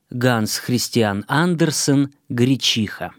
Ганс Христиан Андерсен «Гречиха».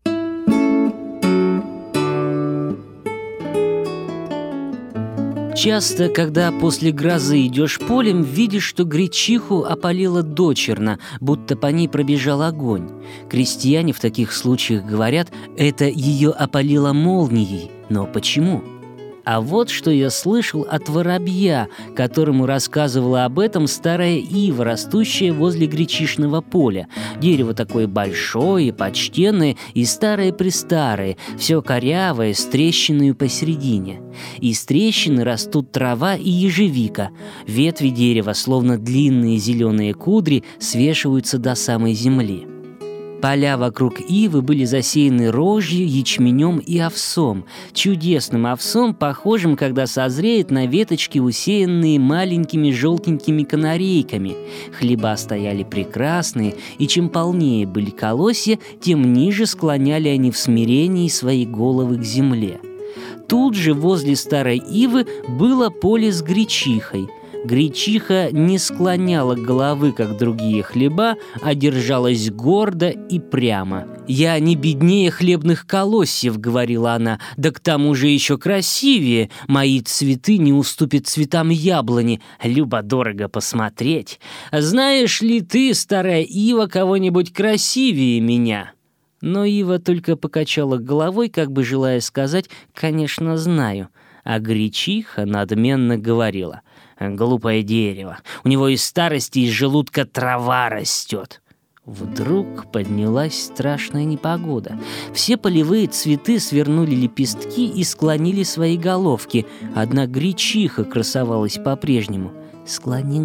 Часто, когда после грозы идешь полем, видишь, что гречиху опалило дочерно, будто по ней пробежал огонь. Крестьяне в таких случаях говорят, это ее опалило молнией. Но почему? А вот что я слышал от воробья, которому рассказывала об этом старая ива, растущая возле гречихного поля. Дерево такое большое, почтенное и старое-престарое, все корявое, с трещиною посередине. Из трещины растут трава и ежевика. Ветви дерева, словно длинные зеленые кудри, свешиваются до самой земли. Поля вокруг ивы были засеяны рожью, ячменем и овсом. Чудесным овсом, похожим, когда созреет, на веточки, усеянные маленькими желтенькими канарейками. Хлеба стояли прекрасные, и чем полнее были колосья, тем ниже склоняли они в смирении свои головы к земле. Тут же возле старой ивы было поле с гречихой. Гречиха не склоняла головы, как другие хлеба, а держалась гордо и прямо. «Я не беднее хлебных колосьев», — говорила она, — «да к тому же еще красивее. Мои цветы не уступят цветам яблони. Любо-дорого посмотреть. Знаешь ли ты, старая ива, кого-нибудь красивее меня?» Но ива только покачала головой, как бы желая сказать «конечно, знаю». А гречиха надменно говорила: «Глупое дерево, у него из старости из желудка трава растет». Вдруг поднялась страшная непогода. Все полевые цветы свернули лепестки и склонили свои головки. Одна гречиха красовалась по-прежнему. склони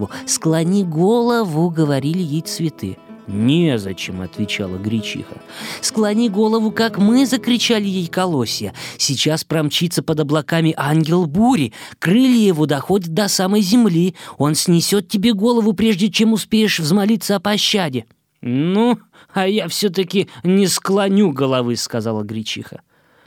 голову», — говорили ей цветы. «Незачем», — отвечала гречиха. «Склони голову, как мы», — закричали ей колосья. «Сейчас промчится под облаками ангел бури. Крылья его доходят до самой земли. Он снесет тебе голову, прежде чем успеешь взмолиться о пощаде». «Ну, а я все-таки не склоню головы», — сказала гречиха.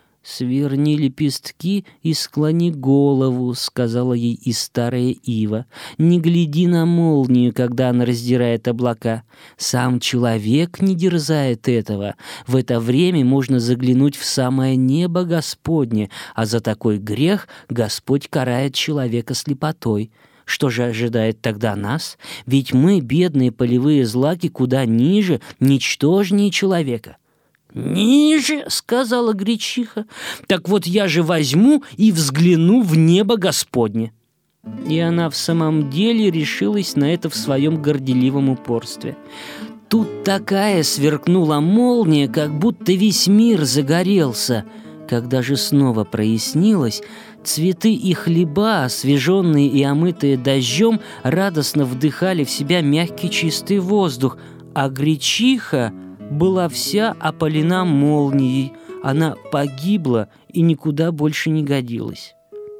«Сверни лепестки и склони голову», — сказала ей и старая ива. «Не гляди на молнию, когда она раздирает облака. Сам человек не дерзает этого. В это время можно заглянуть в самое небо Господне, а за такой грех Господь карает человека слепотой. Что же ожидает тогда нас? Ведь мы, бедные полевые злаки, куда ниже, ничтожнее человека». «Ниже?» — сказала гречиха. «Так вот я же возьму и взгляну в небо Господне». И она в самом деле решилась на это в своем горделивом упорстве. Тут такая сверкнула молния, как будто весь мир загорелся. Когда же снова прояснилось, цветы и хлеба, освеженные и омытые дождем, радостно вдыхали в себя мягкий чистый воздух, а гречиха была вся опалена молнией. Она погибла и никуда больше не годилась.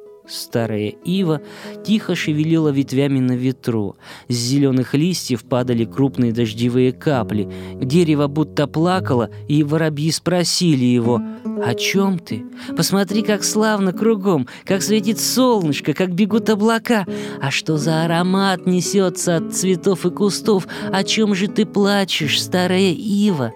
Старая ива тихо шевелила ветвями на ветру. С зеленых листьев падали крупные дождевые капли. Дерево будто плакало, и воробьи спросили его: «О чем ты? Посмотри, как славно кругом, как светит солнышко, как бегут облака. А что за аромат несется от цветов и кустов? О чем же ты плачешь, старая ива?»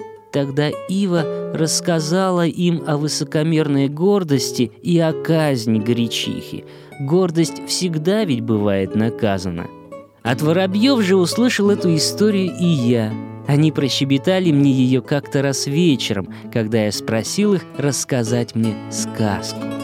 Тогда ива рассказала им о высокомерной гордости и о казни гречихи. Гордость всегда ведь бывает наказана. От воробьев же услышал эту историю и я. Они прощебетали мне ее как-то раз вечером, когда я спросил их рассказать мне сказку.